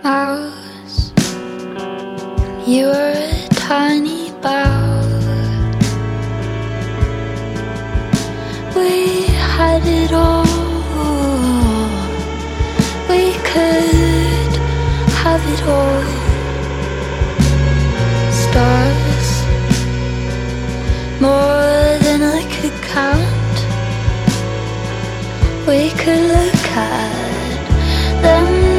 mouse. You were a tiny bow. We had it all. We could have it all. Stars, more than I could count. We could look at them